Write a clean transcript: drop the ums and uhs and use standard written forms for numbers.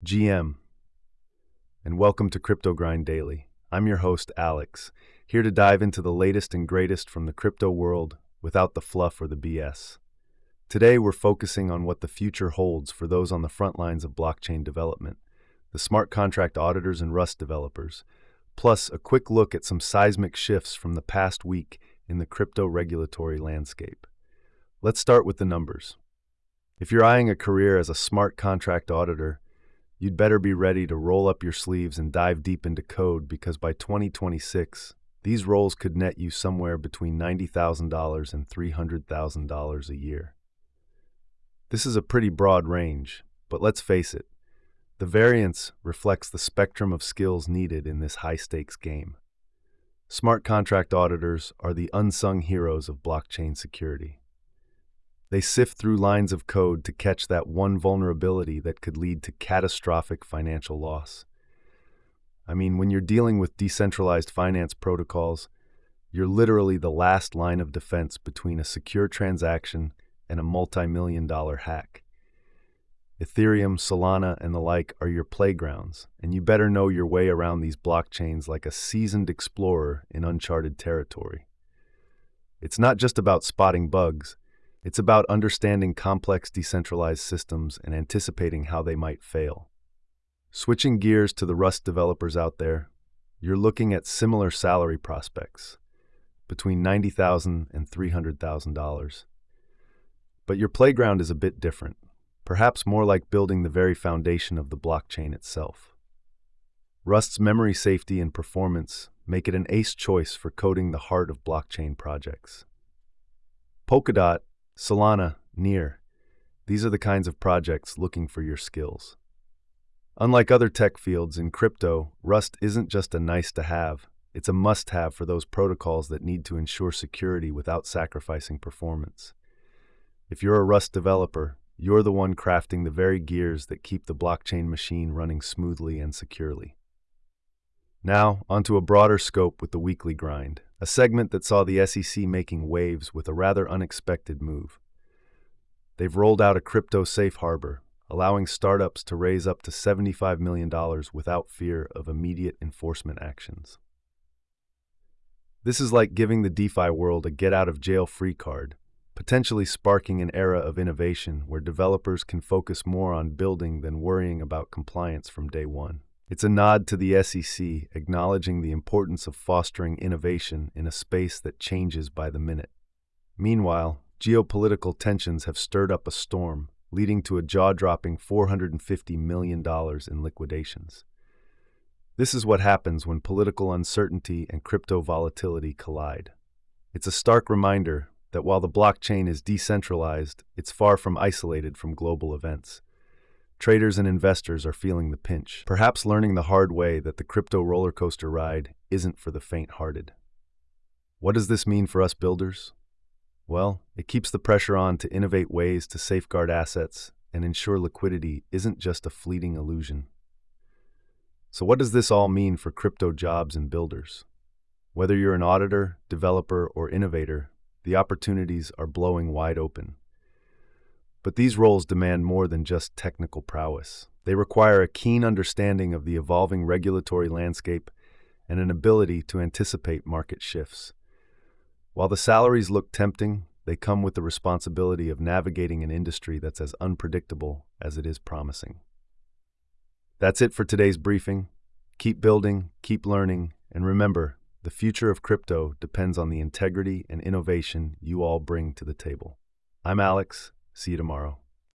GM, and welcome to Crypto Grind Daily. I'm your host, Alex, here to dive into the latest and greatest from the crypto world without the fluff or the BS. Today, we're focusing on what the future holds for those on the front lines of blockchain development, the smart contract auditors and Rust developers, plus a quick look at some seismic shifts from the past week in the crypto regulatory landscape. Let's start with the numbers. If you're eyeing a career as a smart contract auditor, you'd better be ready to roll up your sleeves and dive deep into code, because by 2026, these roles could net you somewhere between $90,000 and $300,000 a year. This is a pretty broad range, but let's face it, the variance reflects the spectrum of skills needed in this high-stakes game. Smart contract auditors are the unsung heroes of blockchain security. They sift through lines of code to catch that one vulnerability that could lead to catastrophic financial loss. I mean, when you're dealing with decentralized finance protocols, you're literally the last line of defense between a secure transaction and a multi-million-dollar hack. Ethereum, Solana, and the like are your playgrounds, and you better know your way around these blockchains like a seasoned explorer in uncharted territory. It's not just about spotting bugs, it's about understanding complex decentralized systems and anticipating how they might fail. Switching gears to the Rust developers out there, you're looking at similar salary prospects, between $90,000 and $300,000. But your playground is a bit different, perhaps more like building the very foundation of the blockchain itself. Rust's memory safety and performance make it an ace choice for coding the heart of blockchain projects. Polkadot, Solana, Near, these are the kinds of projects looking for your skills. Unlike other tech fields in crypto, Rust isn't just a nice-to-have, it's a must-have for those protocols that need to ensure security without sacrificing performance. If you're a Rust developer, you're the one crafting the very gears that keep the blockchain machine running smoothly and securely. Now, onto a broader scope with the Weekly Grind, a segment that saw the SEC making waves with a rather unexpected move. They've rolled out a crypto safe harbor, allowing startups to raise up to $75 million without fear of immediate enforcement actions. This is like giving the DeFi world a get-out-of-jail-free card, potentially sparking an era of innovation where developers can focus more on building than worrying about compliance from day one. It's a nod to the SEC, acknowledging the importance of fostering innovation in a space that changes by the minute. Meanwhile, geopolitical tensions have stirred up a storm, leading to a jaw-dropping $450 million in liquidations. This is what happens when political uncertainty and crypto volatility collide. It's a stark reminder that while the blockchain is decentralized, it's far from isolated from global events. Traders and investors are feeling the pinch, perhaps learning the hard way that the crypto roller coaster ride isn't for the faint-hearted. What does this mean for us builders? Well, it keeps the pressure on to innovate ways to safeguard assets and ensure liquidity isn't just a fleeting illusion. So what does this all mean for crypto jobs and builders? Whether you're an auditor, developer, or innovator, the opportunities are blowing wide open. But these roles demand more than just technical prowess. They require a keen understanding of the evolving regulatory landscape and an ability to anticipate market shifts. While the salaries look tempting, they come with the responsibility of navigating an industry that's as unpredictable as it is promising. That's it for today's briefing. Keep building, keep learning, and remember, the future of crypto depends on the integrity and innovation you all bring to the table. I'm Alex. See you tomorrow.